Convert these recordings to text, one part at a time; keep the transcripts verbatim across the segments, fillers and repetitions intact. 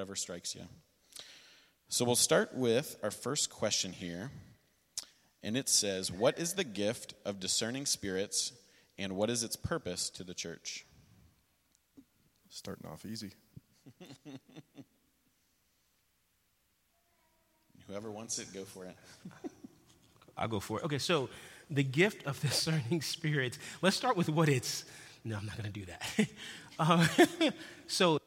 whatever strikes you. So we'll start with our first question here, and it says, what is the gift of discerning spirits, and what is its purpose to the church? Starting off easy. Whoever wants it, go for it. I'll go for it. Okay, so the gift of discerning spirits, let's start with what it's, no, I'm not going to do that. uh, so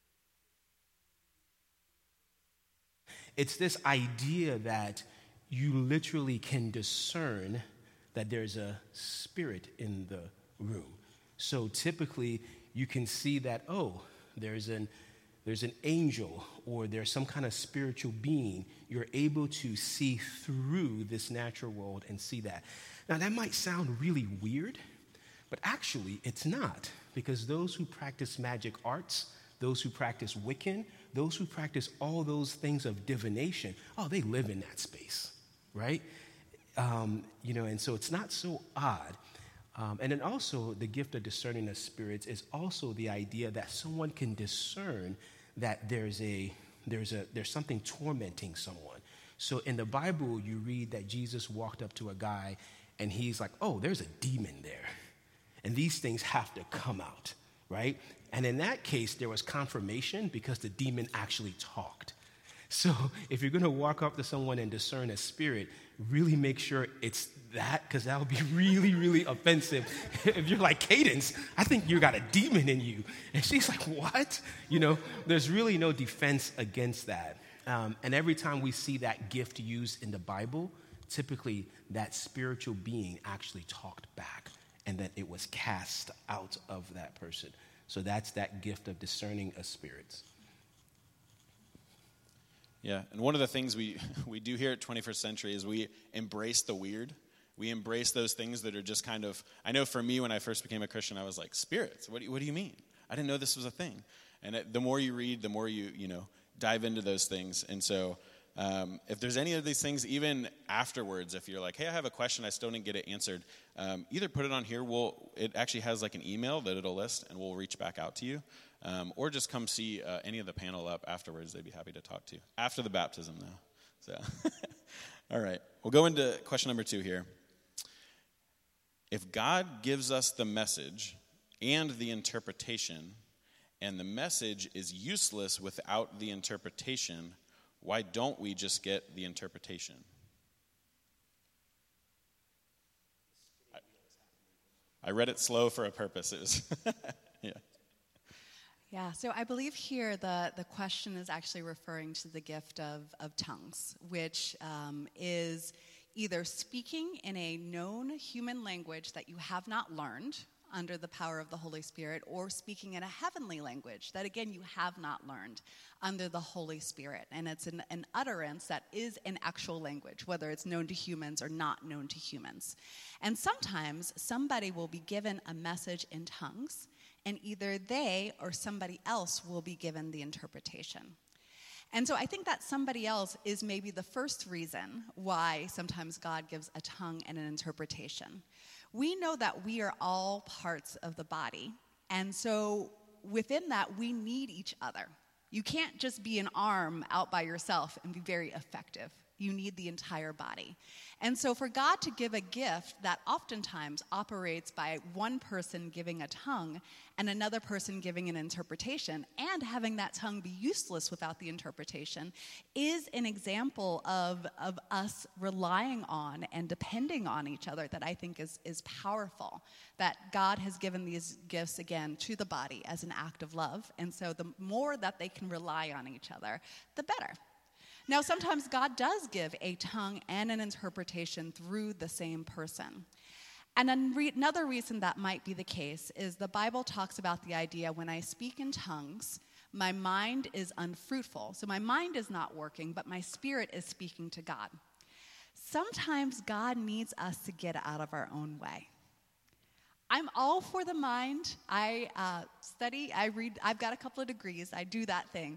it's this idea that you literally can discern that there's a spirit in the room. So typically you can see that, oh, there's an there's an angel or there's some kind of spiritual being. You're able to see through this natural world and see that. Now that might sound really weird, but actually it's not, because those who practice magic arts, those who practice Wiccan, those who practice all those things of divination, oh, they live in that space, right? Um, you know, and so it's not so odd. Um, and then also the gift of discerning of spirits is also the idea that someone can discern that there's a there's a there's something tormenting someone. So in the Bible, you read that Jesus walked up to a guy and he's like, oh, there's a demon there. And these things have to come out, right? And in that case, there was confirmation because the demon actually talked. So if you're going to walk up to someone and discern a spirit, really make sure it's that, because that would be really, really offensive. If you're like, Cadence, I think you got a demon in you. And she's like, what? You know, there's really no defense against that. Um, and every time we see that gift used in the Bible, typically that spiritual being actually talked back and that it was cast out of that person. So that's that gift of discerning of spirits. Yeah, and one of the things we, we do here at twenty-first Century is we embrace the weird. We embrace those things that are just kind of, I know for me when I first became a Christian, I was like, spirits, what do you, what do you mean? I didn't know this was a thing. And it, the more you read, the more you, you know, dive into those things. And so um, if there's any of these things, even afterwards, if you're like, hey, I have a question, I still didn't get it answered, um, either put it on here. We'll, it actually has like an email that it'll list, and we'll reach back out to you. Um, or just come see uh, any of the panel up afterwards. They'd be happy to talk to you. After the baptism, though. So, all right. We'll go into question number two here. If God gives us the message and the interpretation, and the message is useless without the interpretation, why don't we just get the interpretation? I, I read it slow for a purpose. It was yeah. Yeah, so I believe here the, the question is actually referring to the gift of, of tongues, which um, is either speaking in a known human language that you have not learned under the power of the Holy Spirit, or speaking in a heavenly language that, again, you have not learned under the Holy Spirit. And it's an, an utterance that is an actual language, whether it's known to humans or not known to humans. And sometimes somebody will be given a message in tongues, and either they or somebody else will be given the interpretation. And so I think that somebody else is maybe the first reason why sometimes God gives a tongue and an interpretation. We know that we are all parts of the body, and so within that, we need each other. You can't just be an arm out by yourself and be very effective. You need the entire body. And so for God to give a gift that oftentimes operates by one person giving a tongue and another person giving an interpretation, and having that tongue be useless without the interpretation, is an example of, of us relying on and depending on each other that I think is, is powerful. That God has given these gifts, again, to the body as an act of love. And so the more that they can rely on each other, the better. Now, sometimes God does give a tongue and an interpretation through the same person. And another reason that might be the case is the Bible talks about the idea when I speak in tongues, my mind is unfruitful. So my mind is not working, but my spirit is speaking to God. Sometimes God needs us to get out of our own way. I'm all for the mind. I uh, study, I read, I've got a couple of degrees, I do that thing.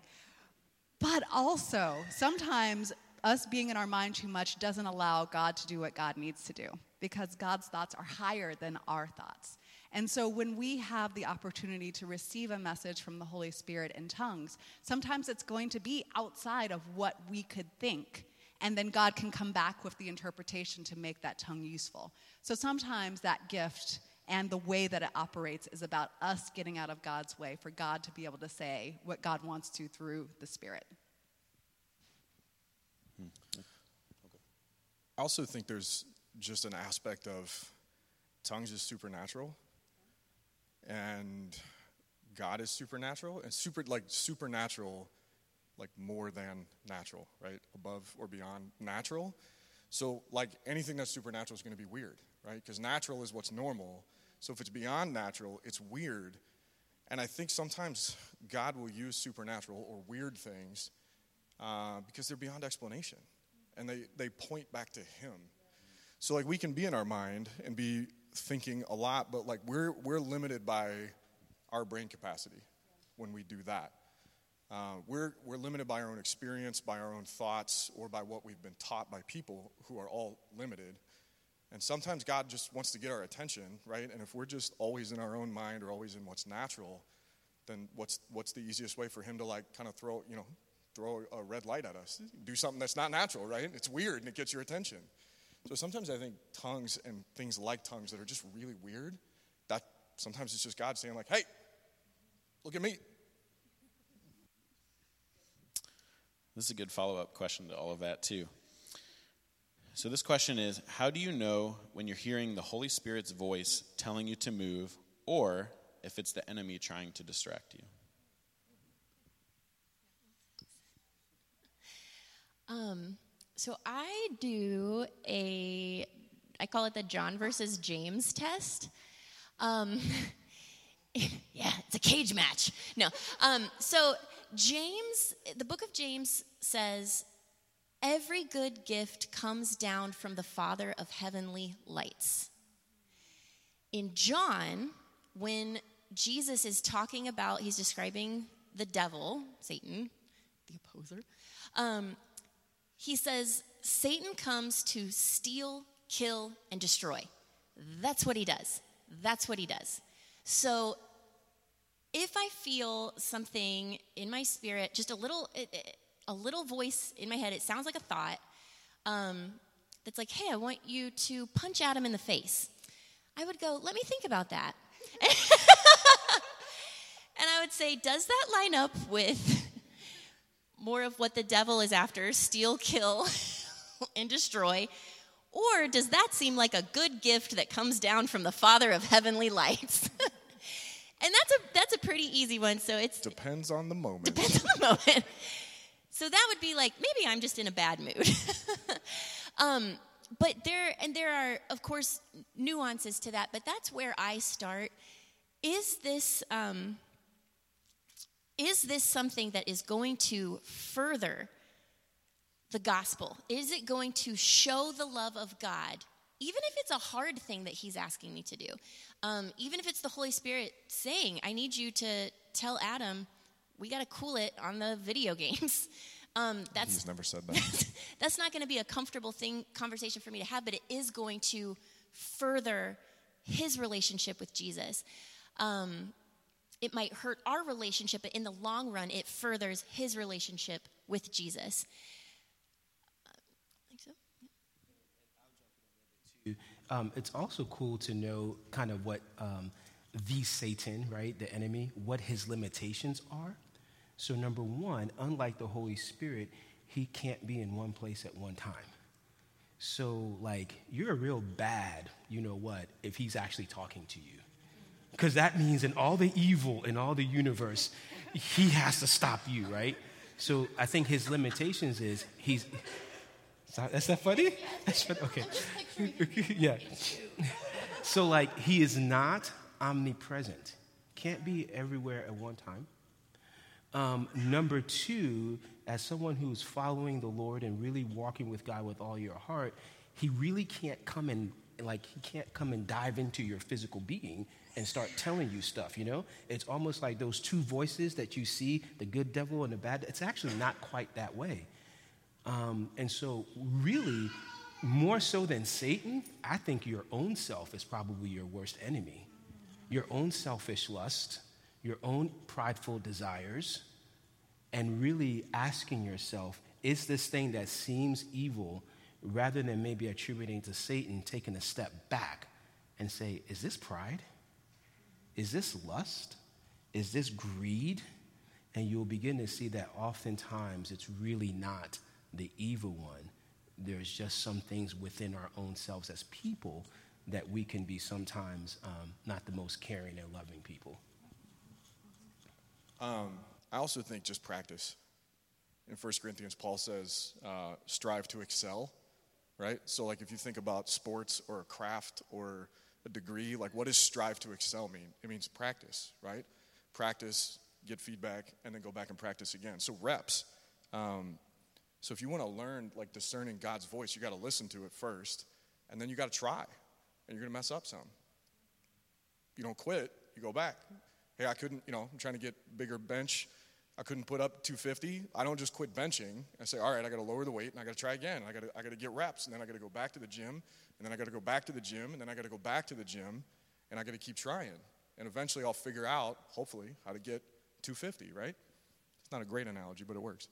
But also, sometimes us being in our mind too much doesn't allow God to do what God needs to do, because God's thoughts are higher than our thoughts. And so when we have the opportunity to receive a message from the Holy Spirit in tongues, sometimes it's going to be outside of what we could think. And then God can come back with the interpretation to make that tongue useful. So sometimes that gift and the way that it operates is about us getting out of God's way for God to be able to say what God wants to through the Spirit. I also think there's just an aspect of tongues is supernatural, and God is supernatural, and super like supernatural, like more than natural, right? Above or beyond natural. So like anything that's supernatural is going to be weird, right? Because natural is what's normal. So if it's beyond natural, it's weird. And I think sometimes God will use supernatural or weird things uh, because they're beyond explanation. And they, they point back to him. So like we can be in our mind and be thinking a lot, but like we're we're limited by our brain capacity when we do that. Uh, we're we're limited by our own experience, by our own thoughts, or by what we've been taught by people who are all limited. And sometimes God just wants to get our attention, right? And if we're just always in our own mind or always in what's natural, then what's what's the easiest way for him to like kind of throw, you know, throw a red light at us? Do something that's not natural, right? It's weird and it gets your attention. So sometimes I think tongues and things like tongues that are just really weird, that sometimes it's just God saying like, hey, look at me. This is a good follow-up question to all of that, too. So this question is, how do you know when you're hearing the Holy Spirit's voice telling you to move, or if it's the enemy trying to distract you? Um, so I do a, I call it the John versus James test. Um, yeah, it's a cage match. No. Um, so James, the book of James says, every good gift comes down from the Father of heavenly lights. In John, when Jesus is talking about, he's describing the devil, Satan, the opposer, um, he says, Satan comes to steal, kill, and destroy. That's what he does. That's what he does. So if I feel something in my spirit, just a little a little voice in my head, it sounds like a thought, um, that's like, hey, I want you to punch Adam in the face. I would go, let me think about that. And I would say, does that line up with more of what the devil is after, steal, kill, and destroy? Or does that seem like a good gift that comes down from the Father of heavenly lights? And that's a that's a pretty easy one. So it's Depends on the moment. Depends on the moment. So that would be like, maybe I'm just in a bad mood. um, but there, and there are, of course, nuances to that, but that's where I start. Is this, um, is this something that is going to further the gospel? Is it going to show the love of God, even if it's a hard thing that he's asking me to do? Um, even if it's the Holy Spirit saying, I need you to tell Adam, we got to cool it on the video games. Um, that's, He's never said that. That's not going to be a comfortable thing, conversation for me to have, but it is going to further his relationship with Jesus. Um, it might hurt our relationship, but in the long run, it furthers his relationship with Jesus. Uh, I think so. Um, it's also cool to know kind of what um, the Satan, right, the enemy, what his limitations are. So number one, unlike the Holy Spirit, he can't be in one place at one time. So like you're a real bad, you know what, if he's actually talking to you. Because that means in all the evil in all the universe, he has to stop you, right? So I think his limitations is he's, that's that funny? That's funny, okay. Yeah. So like he is not omnipresent. Can't be everywhere at one time. Um, number two, as someone who's following the Lord and really walking with God with all your heart, he really can't come and like he can't come and dive into your physical being and start telling you stuff, you know? It's almost like those two voices that you see, the good devil and the bad. It's actually not quite that way. Um, and so really, more so than Satan, I think your own self is probably your worst enemy. your own selfish lust, your own prideful desires, and really asking yourself, is this thing that seems evil, rather than maybe attributing to Satan, taking a step back and say, is this pride? Is this lust? Is this greed? And you'll begin to see that oftentimes it's really not the evil one. There's just some things within our own selves as people that we can be sometimes um, not the most caring and loving people. Um, I also think just practice. In First Corinthians, Paul says, uh, strive to excel, right? So like if you think about sports or a craft or a degree, like what does strive to excel mean? It means practice, right? Practice, get feedback, and then go back and practice again. So reps. Um, so if you want to learn like discerning God's voice, you got to listen to it first, and then you got to try, and you're going to mess up some. You don't quit, you go back. Hey, I couldn't, you know, I'm trying to get bigger bench. I couldn't put up two fifty. I don't just quit benching. I say, all right, I got to lower the weight, and I got to try again. I got to I got to get reps, and then I got to go back to the gym, and then I got to go back to the gym, and then I got to go back to the gym, and I got to keep trying. And eventually I'll figure out, hopefully, how to get two fifty, right? It's not a great analogy, but it works.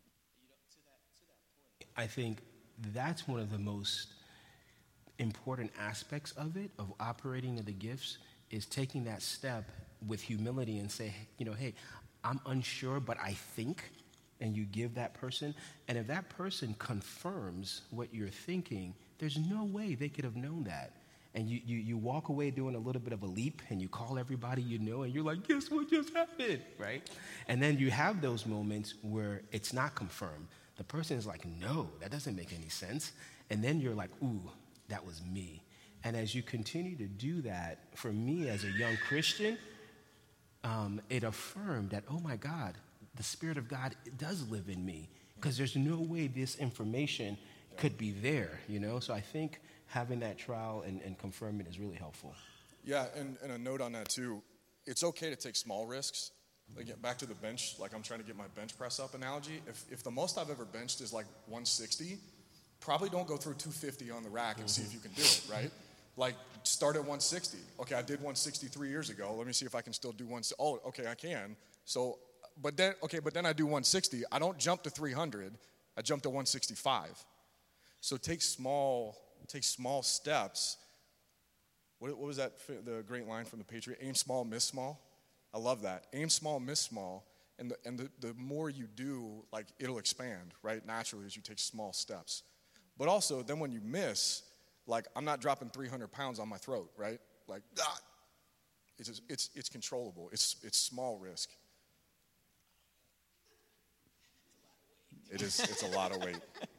I think that's one of the most important aspects of it, of operating in the gifts, is taking that step with humility and say, you know, hey, I'm unsure, but I think, and you give that person. And if that person confirms what you're thinking, there's no way they could have known that. And you, you, you walk away doing a little bit of a leap, and you call everybody you know, and you're like, guess what just happened, right? And then you have those moments where it's not confirmed. The person is like, no, that doesn't make any sense. And then you're like, ooh, that was me. And as you continue to do that, for me as a young Christian, um, it affirmed that, oh my God, the Spirit of God does live in me, because there's no way this information could be there, you know? So I think having that trial and, and confirming is really helpful. Yeah, and, and a note on that too, it's okay to take small risks. Like get back to the bench, like I'm trying to get my bench press up analogy. If if the most I've ever benched is like one sixty, probably don't go through two fifty on the rack and see if you can do it, right? Like start at one sixty. Okay, I did one sixty three years ago. Let me see if I can still do one. Oh, okay, I can. So, but then, okay, but then I do one sixty. I don't jump to three hundred. I jump to one sixty-five. So take small, take small steps. What, what was that, the great line from the Patriot? Aim small, miss small. I love that. Aim small, miss small. And the, and the, the more you do, like it'll expand, right, naturally as you take small steps. But also, then when you miss, like I'm not dropping three hundred pounds on my throat, right? Like, ah, it's, just, it's, it's controllable. It's, it's small risk. It is, it's a lot of weight.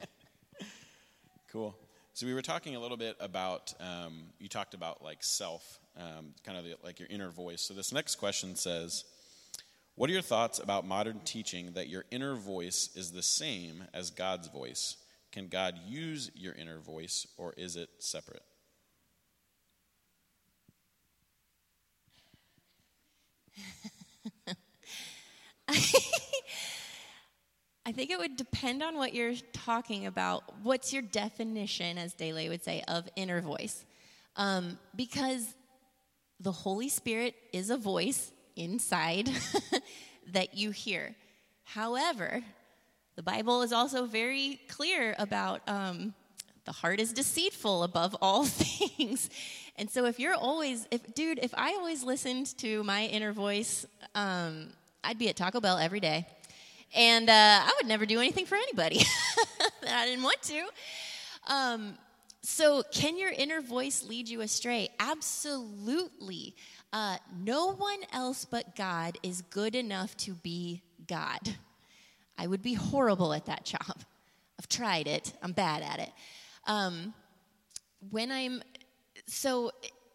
Cool. So we were talking a little bit about, um, you talked about like self, um, kind of the, like your inner voice. So this next question says, what are your thoughts about modern teaching that your inner voice is the same as God's voice? Can God use your inner voice, or is it separate? I think it would depend on what you're talking about. What's your definition, as Dele would say, of inner voice? Um, because the Holy Spirit is a voice inside that you hear. However, the Bible is also very clear about um, the heart is deceitful above all things. And so if you're always, if dude, if I always listened to my inner voice, um, I'd be at Taco Bell every day. And uh, I would never do anything for anybody that I didn't want to. Um, so can your inner voice lead you astray? Absolutely. Uh, no one else but God is good enough to be God. I would be horrible at that job. I've tried it. I'm bad at it. Um, when I'm, so...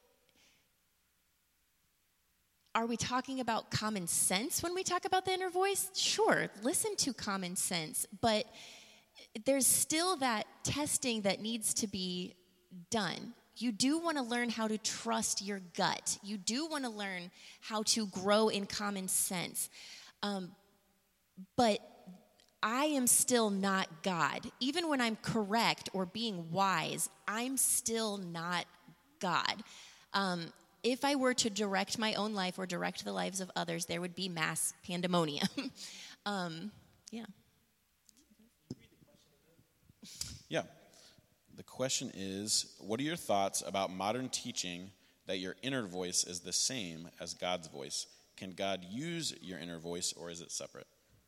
Are we talking about common sense when we talk about the inner voice? Sure, listen to common sense, but there's still that testing that needs to be done. You do want to learn how to trust your gut. You do want to learn how to grow in common sense. Um, but I am still not God. Even when I'm correct or being wise, I'm still not God. Um, if I were to direct my own life or direct the lives of others, there would be mass pandemonium. um, yeah. Yeah. The question is, what are your thoughts about modern teaching that your inner voice is the same as God's voice? Can God use your inner voice, or is it separate?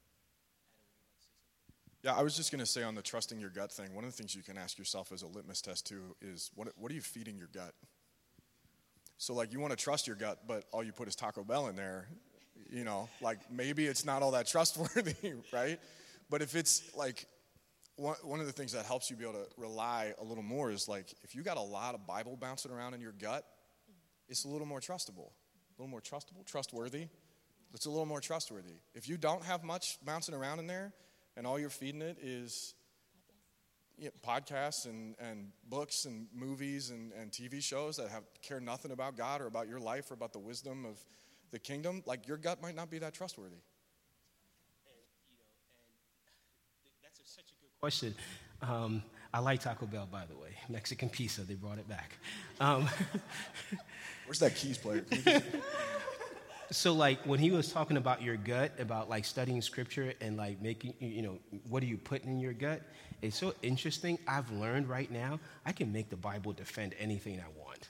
Yeah, I was just going to say on the trusting your gut thing, one of the things you can ask yourself as a litmus test too is, what what are you feeding your gut? So like, you want to trust your gut, but all you put is Taco Bell in there, you know, like maybe it's not all that trustworthy, right? But if it's like, one, one of the things that helps you be able to rely a little more is like, if you got a lot of Bible bouncing around in your gut, it's a little more trustable, a little more trustable, trustworthy. It's a little more trustworthy. If you don't have much bouncing around in there, and all you're feeding it is you know, podcasts and, and books and movies and, and T V shows that have care nothing about God or about your life or about the wisdom of the kingdom, like your gut might not be that trustworthy. And, you know, and that's a, such a good question. Um, I like Taco Bell, by the way. Mexican pizza, they brought it back. Um, Where's that keys player? So, like, when he was talking about your gut, about, like, studying scripture and, like, making, you know, what are you putting in your gut? It's so interesting. I've learned right now, I can make the Bible defend anything I want.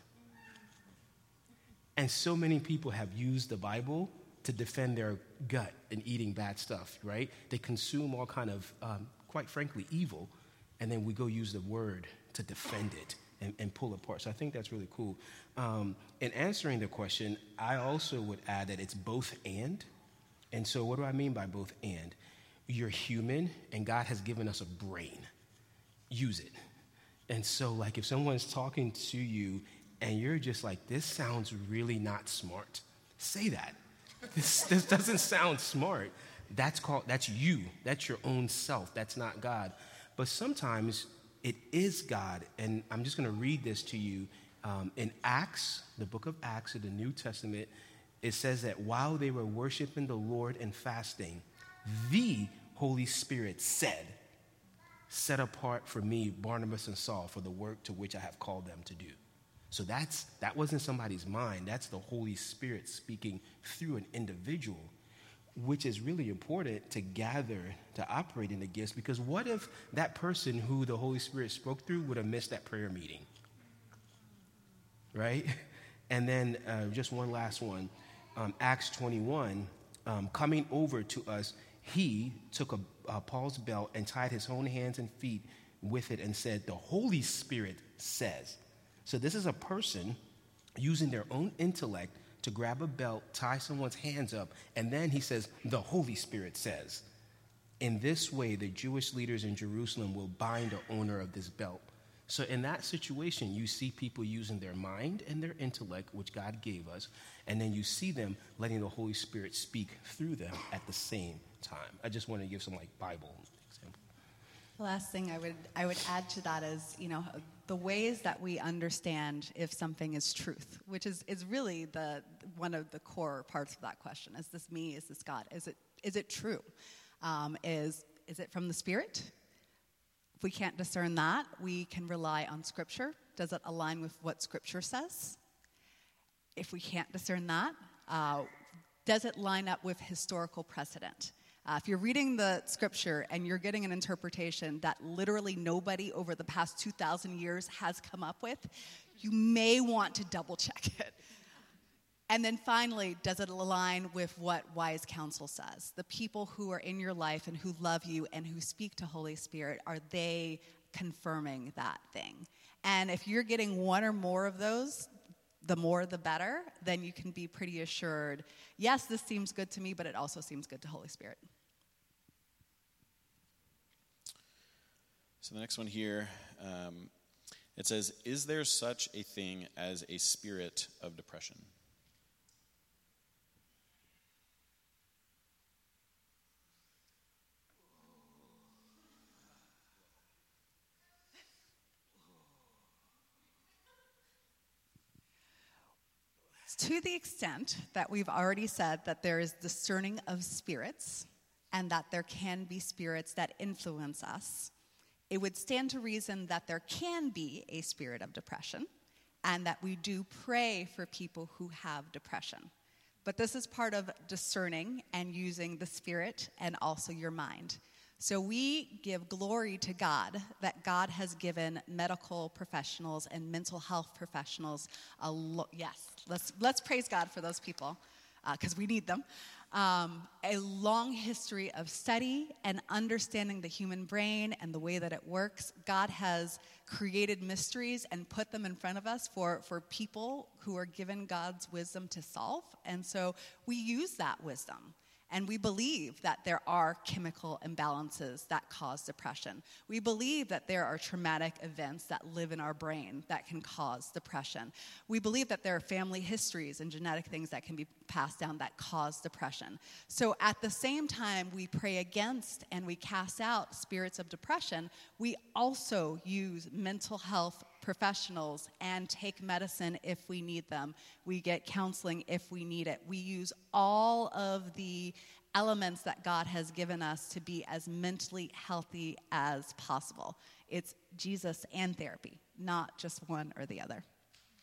And so many people have used the Bible to defend their gut in eating bad stuff, right? They consume all kind of, um, quite frankly, evil, and then we go use the word to defend it. And, and pull apart. So I think that's really cool. Um, in answering the question, I also would add that it's both and. And so what do I mean by both and? You're human, and God has given us a brain. Use it. And so, like, if someone's talking to you, and you're just like, this sounds really not smart, say that. This, this doesn't sound smart. That's called, that's you. That's your own self. That's not God. But sometimes it is God, and I'm just going to read this to you. Um, in Acts, the book of Acts of the New Testament, it says that while they were worshiping the Lord and fasting, the Holy Spirit said, set apart for me Barnabas and Saul for the work to which I have called them to do. So that's that wasn't somebody's mind. That's the Holy Spirit speaking through an individual, which is really important to gather, to operate in the gifts, because what if that person who the Holy Spirit spoke through would have missed that prayer meeting, right? And then uh, just one last one, um, Acts twenty-one, um, coming over to us, he took a, uh, Paul's belt and tied his own hands and feet with it and said, the Holy Spirit says. So this is a person using their own intellect to grab a belt, tie someone's hands up, and then he says, the Holy Spirit says. In this way, the Jewish leaders in Jerusalem will bind the owner of this belt. So in that situation, you see people using their mind and their intellect, which God gave us, and then you see them letting the Holy Spirit speak through them at the same time. I just want to give some, like, Bible example. The last thing I would I would add to that is, you know, the ways that we understand if something is truth, which is, is really the one of the core parts of that question. Is this me? Is this God? Is it is it true? Um, is is it from the Spirit? If we can't discern that, we can rely on Scripture. Does it align with what Scripture says? If we can't discern that, uh, does it line up with historical precedent? Uh, if you're reading the Scripture and you're getting an interpretation that literally nobody over the past two thousand years has come up with, you may want to double check it. And then finally, does it align with what wise counsel says? The people who are in your life and who love you and who speak to Holy Spirit, are they confirming that thing? And if you're getting one or more of those, the more the better, then you can be pretty assured, yes, this seems good to me, but it also seems good to Holy Spirit. So the next one here, um, it says, is there such a thing as a spirit of depression? To the extent that we've already said that there is discerning of spirits and that there can be spirits that influence us, it would stand to reason that there can be a spirit of depression and that we do pray for people who have depression. But this is part of discerning and using the Spirit and also your mind. So we give glory to God that God has given medical professionals and mental health professionals a lo- yes, let's let's praise God for those people because uh, we need them. Um, a long history of study and understanding the human brain and the way that it works. God has created mysteries and put them in front of us for, for people who are given God's wisdom to solve. And so we use that wisdom. And we believe that there are chemical imbalances that cause depression. We believe that there are traumatic events that live in our brain that can cause depression. We believe that there are family histories and genetic things that can be passed down that cause depression. So at the same time we pray against and we cast out spirits of depression, we also use mental health professionals and take medicine if we need them. We get counseling if we need it. We use all of the elements that God has given us to be as mentally healthy as possible. It's Jesus and therapy, not just one or the other.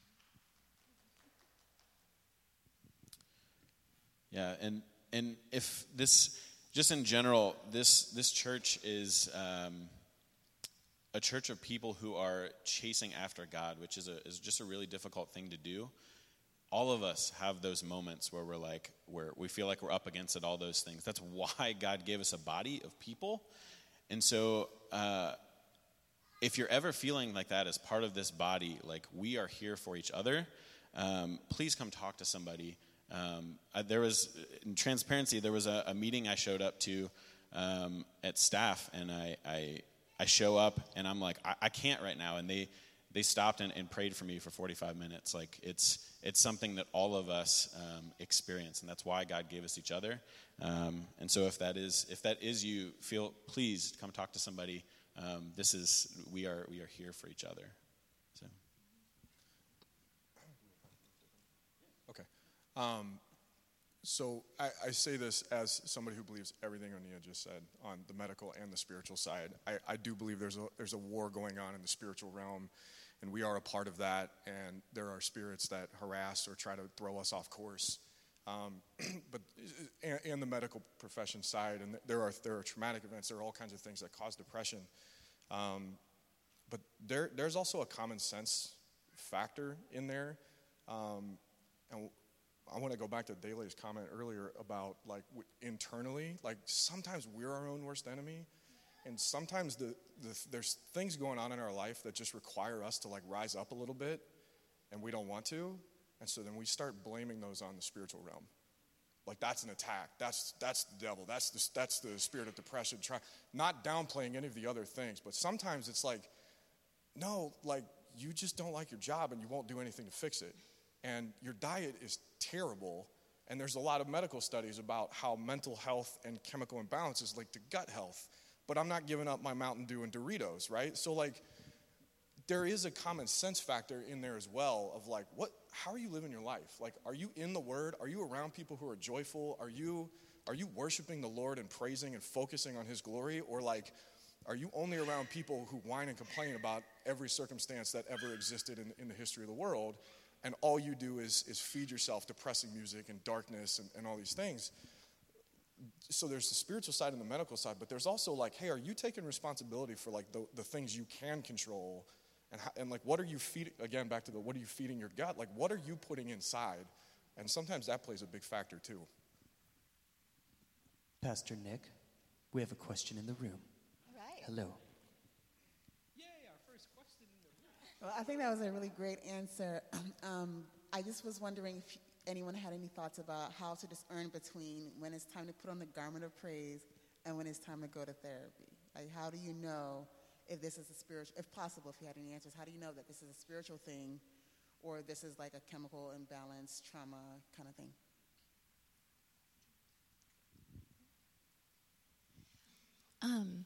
Yeah, and and if this, just in general, this this church is um, a church of people who are chasing after God, which is a is just a really difficult thing to do. All of us have those moments where we're like, where we feel like we're up against it, all those things. That's why God gave us a body of people. And so uh, if you're ever feeling like that as part of this body, like we are here for each other, um, please come talk to somebody. Um, I, there was, in transparency, there was a, a meeting I showed up to um, at staff, and I, I I show up, and I'm like, I, I can't right now, and they they stopped and, and prayed for me for forty-five minutes. Like it's it's something that all of us um, experience, and that's why God gave us each other. Um, and so if that is if that is you, feel please come talk to somebody. Um, this is we are we are here for each other. So. Okay. Um, so I, I say this as somebody who believes everything Onia just said on the medical and the spiritual side. I, I do believe there's a there's a war going on in the spiritual realm, and we are a part of that. And there are spirits that harass or try to throw us off course. Um, but and, and the medical profession side, and there are there are traumatic events. There are all kinds of things that cause depression. Um, but there there's also a common sense factor in there, um, and. I want to go back to Dele's comment earlier about like w- internally, like sometimes we're our own worst enemy, and sometimes the, the there's things going on in our life that just require us to like rise up a little bit, and we don't want to, and so then we start blaming those on the spiritual realm, like that's an attack, that's that's the devil, that's the that's the spirit of depression. Try not downplaying any of the other things, but sometimes it's like, no, like you just don't like your job and you won't do anything to fix it. And your diet is terrible, and there's a lot of medical studies about how mental health and chemical imbalance is linked to gut health, but I'm not giving up my Mountain Dew and Doritos, right? So, like, there is a common sense factor in there as well of, like, what? How are you living your life? Like, are you in the Word? Are you around people who are joyful? Are you, are you worshiping the Lord and praising and focusing on His glory? Or, like, are you only around people who whine and complain about every circumstance that ever existed in, in the history of the world? And all you do is is feed yourself depressing music and darkness and, and all these things. So there's the spiritual side and the medical side, but there's also like, hey, are you taking responsibility for like the, the things you can control? And, how, and like, what are you feeding, again, back to the, what are you feeding your gut? Like, what are you putting inside? And sometimes that plays a big factor too. Pastor Nick, we have a question in the room. All right. Hello. Well, I think that was a really great answer. Um, I just was wondering if anyone had any thoughts about how to discern between when it's time to put on the garment of praise and when it's time to go to therapy. Like, how do you know if this is a spiritual, if possible, if you had any answers, how do you know that this is a spiritual thing or this is like a chemical imbalance, trauma kind of thing? Um,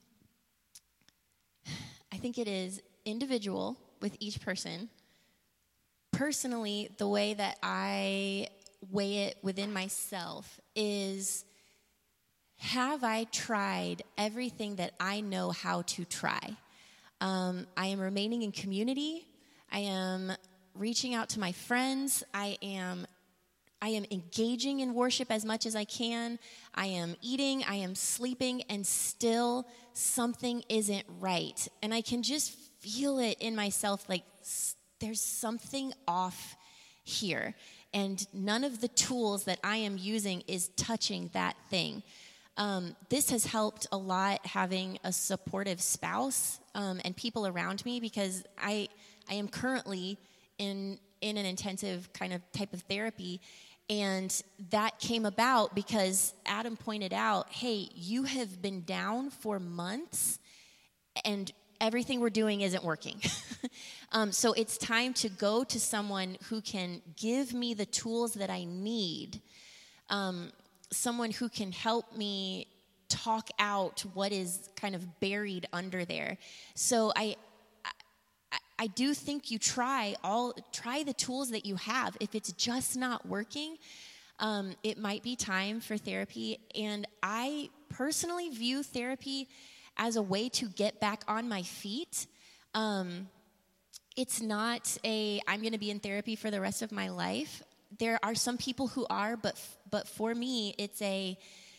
I think it is individual with each person. Personally, the way that I weigh it within myself is, have I tried everything that I know how to try? Um, I am remaining in community. I am reaching out to my friends. I am I am engaging in worship as much as I can. I am eating, I am sleeping, and still something isn't right. And I can just feel it in myself, like s- there's something off here. And none of the tools that I am using is touching that thing. Um, this has helped a lot, having a supportive spouse um, and people around me, because I I am currently in in an intensive kind of type of therapy. And that came about because Adam pointed out, hey, you have been down for months and everything we're doing isn't working. um, so it's time to go to someone who can give me the tools that I need, um, someone who can help me talk out what is kind of buried under there. So I, I, I do think you try all try the tools that you have. If it's just not working, um, it might be time for therapy. And I personally view therapy as a way to get back on my feet. Um, it's not a, I'm going to be in therapy for the rest of my life. There are some people who are, but but for me, it's a,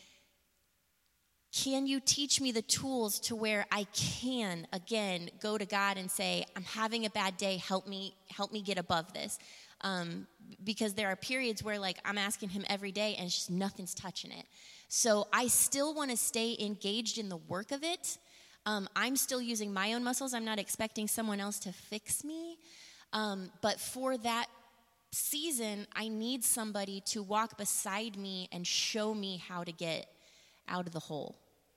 can you teach me the tools to where I can, again, go to God and say, I'm having a bad day, help me, help me get above this. Um, because there are periods where, like, I'm asking him every day and it's just nothing's touching it. So I still want to stay engaged in the work of it. Um, I'm still using my own muscles. I'm not expecting someone else to fix me. Um, but for that season, I need somebody to walk beside me and show me how to get out of the hole.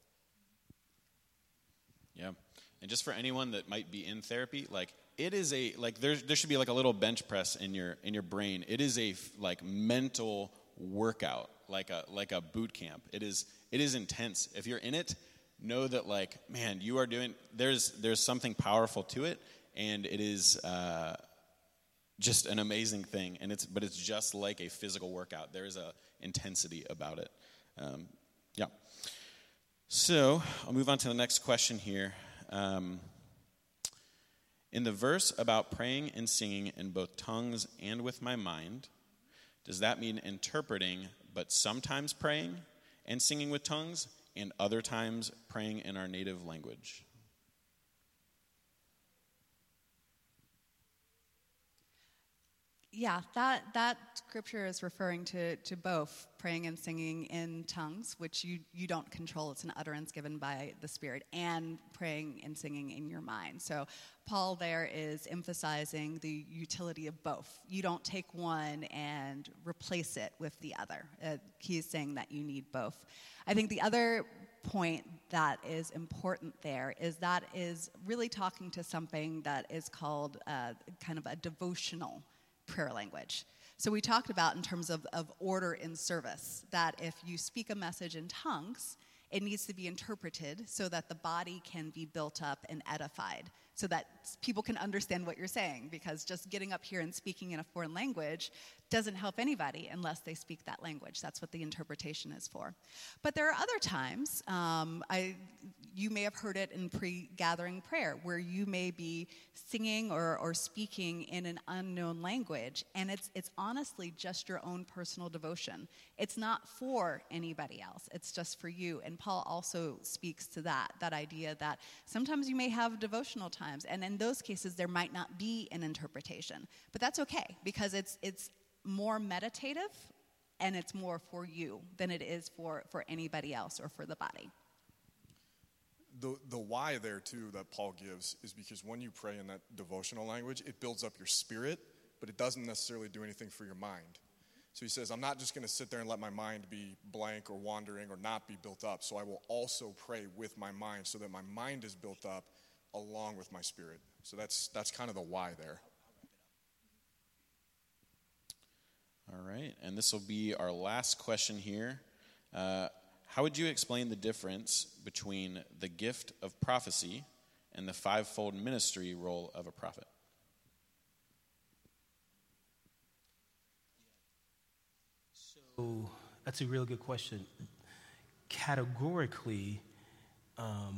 Yeah. And just for anyone that might be in therapy, like, it is a, like, there there should be like a little bench press in your in your brain. It is a like mental workout, like a like a boot camp. It is it is intense. If you're in it, know that, like, man, you are doing, there's there's something powerful to it, and it is uh, just an amazing thing. And it's but it's just like a physical workout. There is a intensity about it. Um, yeah. So I'll move on to the next question here. Um, in the verse about praying and singing in both tongues and with my mind, does that mean interpreting, but sometimes praying and singing with tongues, and other times praying in our native language? Yeah, that, that scripture is referring to, to both praying and singing in tongues, which you, you don't control. It's an utterance given by the Spirit, and praying and singing in your mind. So Paul there is emphasizing the utility of both. You don't take one and replace it with the other. Uh, he is saying that you need both. I think the other point that is important there is that is really talking to something that is called uh, kind of a devotional prayer language. So we talked about in terms of, of order in service, that if you speak a message in tongues, it needs to be interpreted so that the body can be built up and edified, so that people can understand what you're saying, because just getting up here and speaking in a foreign language doesn't help anybody unless they speak that language. That's what the interpretation is for. But there are other times, um, I, you may have heard it in pre-gathering prayer, where you may be singing or, or speaking in an unknown language, and it's it's honestly just your own personal devotion. It's not for anybody else. It's just for you. And Paul also speaks to that, that idea that sometimes you may have devotional times, and in those cases there might not be an interpretation. But that's okay, because it's it's more meditative, and it's more for you than it is for, for anybody else or for the body. The the why there, too, that Paul gives is because when you pray in that devotional language, it builds up your spirit, but it doesn't necessarily do anything for your mind. So he says, I'm not just going to sit there and let my mind be blank or wandering or not be built up, so I will also pray with my mind so that my mind is built up along with my spirit. So that's that's kind of the why there. All right, and this will be our last question here. Uh, how would you explain the difference between the gift of prophecy and the fivefold ministry role of a prophet? So that's a real good question. Categorically, um,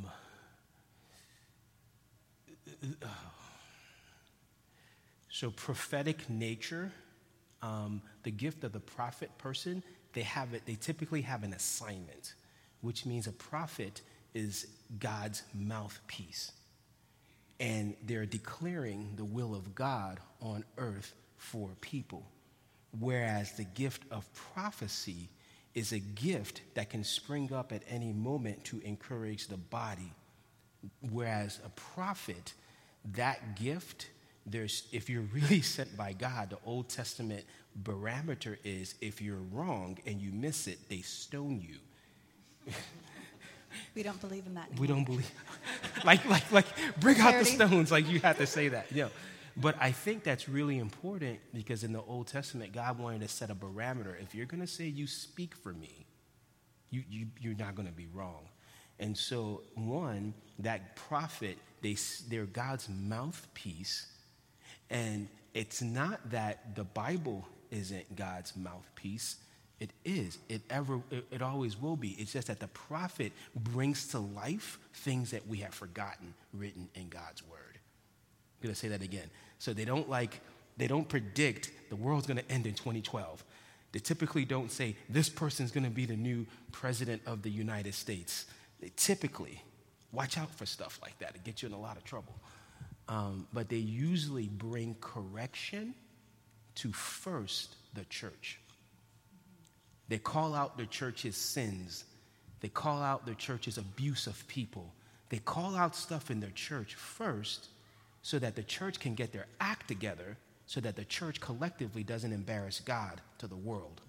So prophetic nature, um, the gift of the prophet person, they have it. They typically have an assignment, which means a prophet is God's mouthpiece, and they're declaring the will of God on earth for people. Whereas the gift of prophecy is a gift that can spring up at any moment to encourage the body. Whereas a prophet, that gift, there's if you're really sent by God, the Old Testament barometer is if you're wrong and you miss it, they stone you. We don't believe in that anymore. We don't believe. like, like, like, bring out the Clarity. stones. Like, you have to say that. You know. But I think that's really important because in the Old Testament, God wanted to set a barometer. If you're going to say you speak for me, you, you, you're not going to be wrong. And so, one, that prophet, they, they're God's mouthpiece. And it's not that the Bible isn't God's mouthpiece. It is. It ever. It, it always will be. It's just that the prophet brings to life things that we have forgotten written in God's word. I'm going to say that again. So they don't like, they don't predict the world's going to end in twenty twelve. They typically don't say, this person's going to be the new president of the United States. They typically, watch out for stuff like that. It gets you in a lot of trouble. Um, but they usually bring correction to first the church. They call out the church's sins. They call out the church's abuse of people. They call out stuff in their church first so that the church can get their act together, so that the church collectively doesn't embarrass God to the world.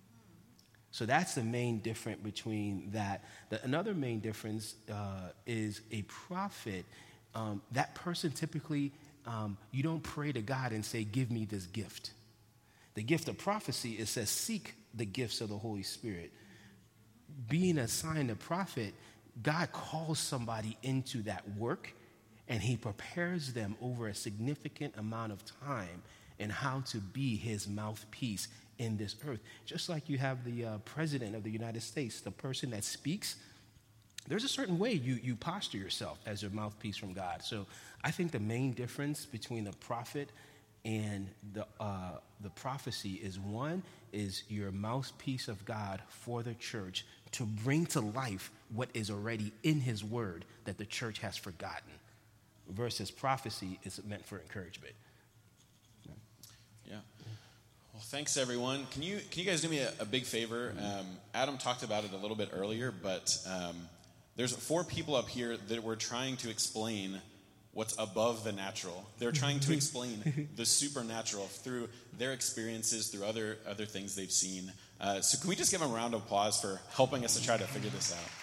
So that's the main difference between that. The, another main difference uh, is a prophet. Um, that person typically, um, you don't pray to God and say, give me this gift. The gift of prophecy, it says, seek the gifts of the Holy Spirit. Being assigned a prophet, God calls somebody into that work, and he prepares them over a significant amount of time in how to be his mouthpiece in this earth. Just like you have the uh, president of the United States, the person that speaks, there's a certain way you, you posture yourself as your mouthpiece from God. So I think the main difference between the prophet and the, uh, the prophecy is, one, is your mouthpiece of God for the church to bring to life what is already in his word that the church has forgotten, versus prophecy is meant for encouragement. Yeah. Well, thanks, everyone. Can you can you guys do me a, a big favor? Um, Adam talked about it a little bit earlier, but um, there's four people up here that were trying to explain what's above the natural. They're trying to explain the supernatural through their experiences, through other other things they've seen. Uh, so can we just give them a round of applause for helping us to try to figure this out?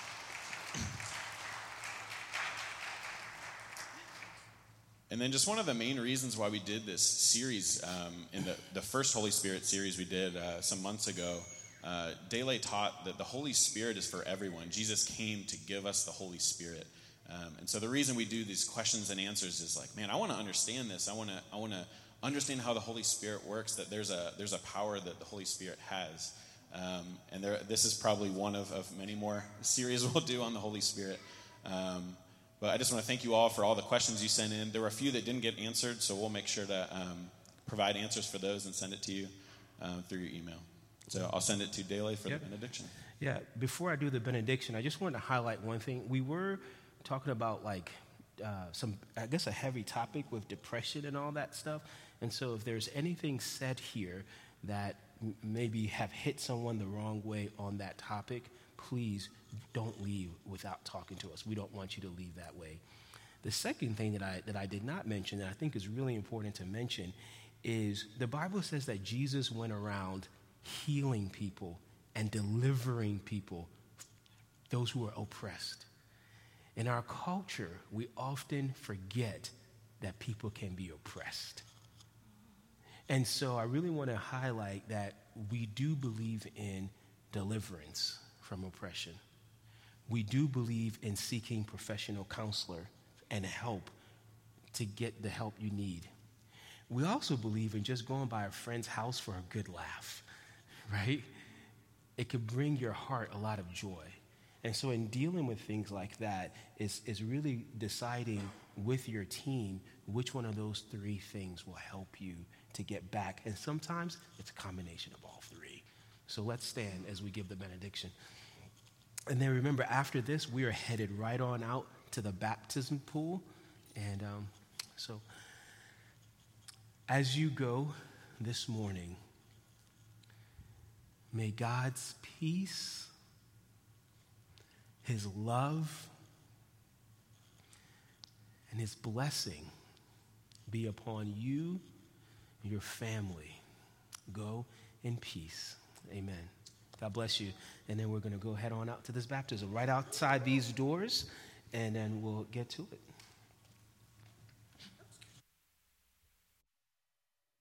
And then just one of the main reasons why we did this series, um, in the, the first Holy Spirit series we did uh, some months ago, uh, Dele taught that the Holy Spirit is for everyone. Jesus came to give us the Holy Spirit. Um, and so the reason we do these questions and answers is like, man, I want to understand this. I want to I want to understand how the Holy Spirit works, that there's a there's a power that the Holy Spirit has. Um, and there, this is probably one of, of many more series we'll do on the Holy Spirit. Um, But I just want to thank you all for all the questions you sent in. There were a few that didn't get answered, so we'll make sure to um, provide answers for those and send it to you uh, through your email. So I'll send it to Dele for Yep. the benediction. Yeah, before I do the benediction, I just wanted to highlight one thing. We were talking about like uh, some, I guess, a heavy topic with depression and all that stuff. And so if there's anything said here that m- maybe have hit someone the wrong way on that topic, please don't leave without talking to us. We don't want you to leave that way. The second thing that I that I did not mention that I think is really important to mention is the Bible says that Jesus went around healing people and delivering people, those who are oppressed. In our culture, we often forget that people can be oppressed. And so I really want to highlight that we do believe in deliverance from oppression. We do believe in seeking professional counselor and help to get the help you need. We also believe in just going by a friend's house for a good laugh, right? It could bring your heart a lot of joy. And so in dealing with things like that is, is really deciding with your team which one of those three things will help you to get back. And sometimes it's a combination of all three. So let's stand as we give the benediction. And then remember, after this, we are headed right on out to the baptism pool. And um, so as you go this morning, may God's peace, his love, and his blessing be upon you and your family. Go in peace. Amen. God bless you. And then we're going to go head on out to this baptism right outside these doors, and then we'll get to it.